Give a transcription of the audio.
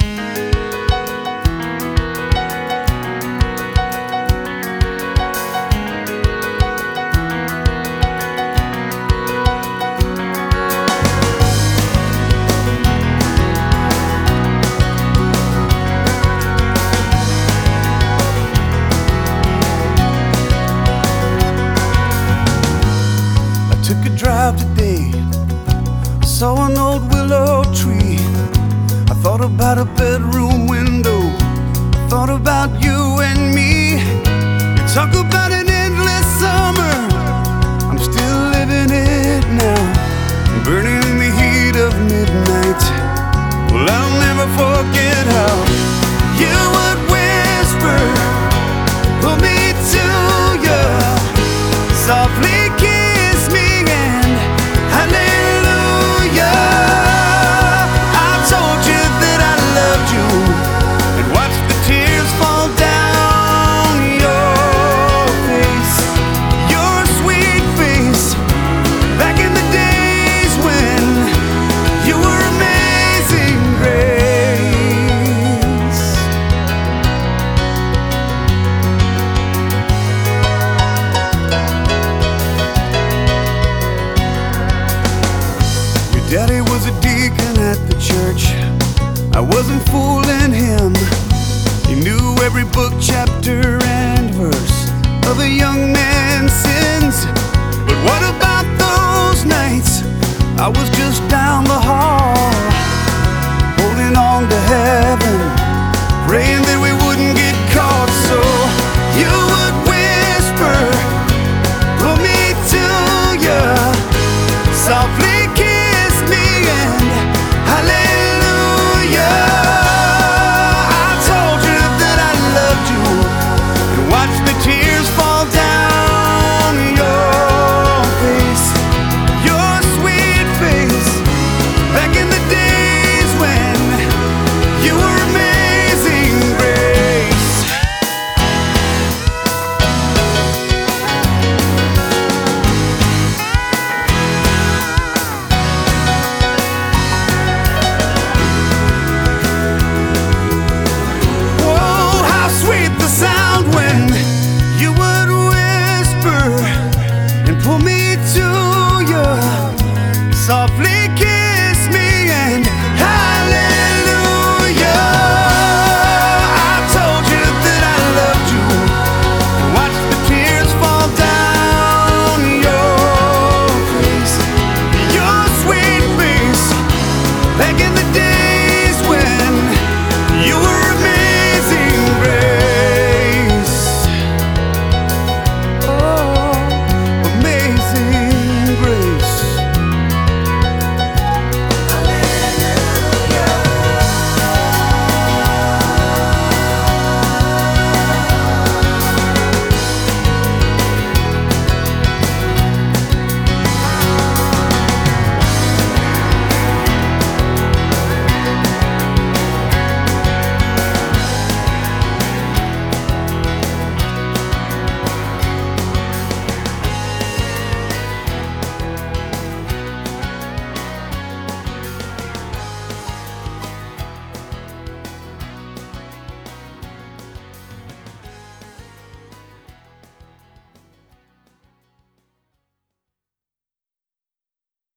Took a drive today, saw an old willow tree. I thought about a bedroom window, I thought about you and me. You talk about an endless summer, I'm still living it now, burning in the heat of midnight. Well, I'll never forget how you would whisper, pull me to you, softly kiss me. Daddy was a deacon at the church, I wasn't fooling him. He knew every book, chapter, and verse of a young man's sins. But what about those nights I was just down the hall, holding on